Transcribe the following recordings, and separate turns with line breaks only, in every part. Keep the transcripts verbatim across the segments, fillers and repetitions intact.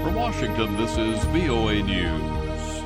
From Washington, this is V O A News.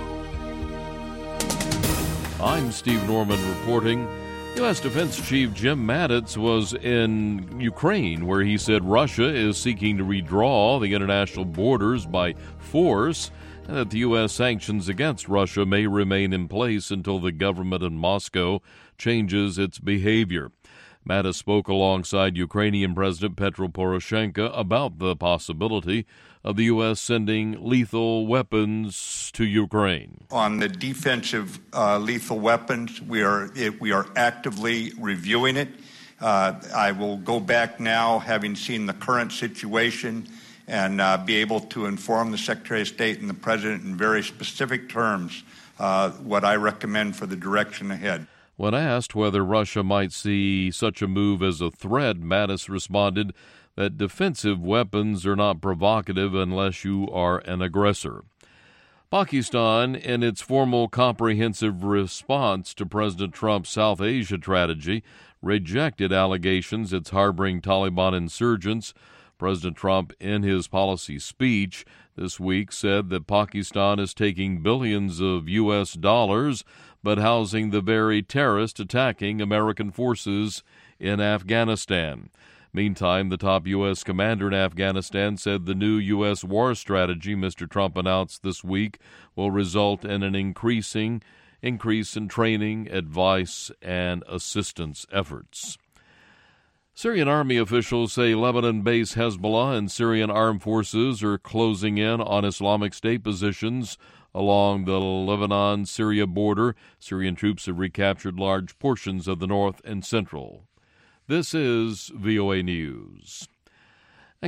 I'm Steve Norman reporting. U S. Defense Chief Jim Mattis was in Ukraine, where he said Russia is seeking to redraw the international borders by force, and that the U S sanctions against Russia may remain in place until the government in Moscow changes its behavior. Mattis spoke alongside Ukrainian President Petro Poroshenko about the possibility of the U S sending lethal weapons to Ukraine.
On the defensive uh, lethal weapons, we are it, we are actively reviewing it. Uh, I will go back now, having seen the current situation, and uh, be able to inform the Secretary of State and the President in very specific terms uh, what I recommend for the direction ahead.
When asked whether Russia might see such a move as a threat, Mattis responded that defensive weapons are not provocative unless you are an aggressor. Pakistan, in its formal comprehensive response to President Trump's South Asia strategy, rejected allegations it's harboring Taliban insurgents. President Trump, in his policy speech this week, said that Pakistan is taking billions of U S dollars but housing the very terrorists attacking American forces in Afghanistan. Meantime, the top U S commander in Afghanistan said the new U S war strategy Mister Trump announced this week will result in an increasing increase in training, advice, and assistance efforts. Syrian army officials say Lebanon-based Hezbollah and Syrian armed forces are closing in on Islamic State positions along the Lebanon-Syria border. Syrian troops have recaptured large portions of the north and central. This is V O A News.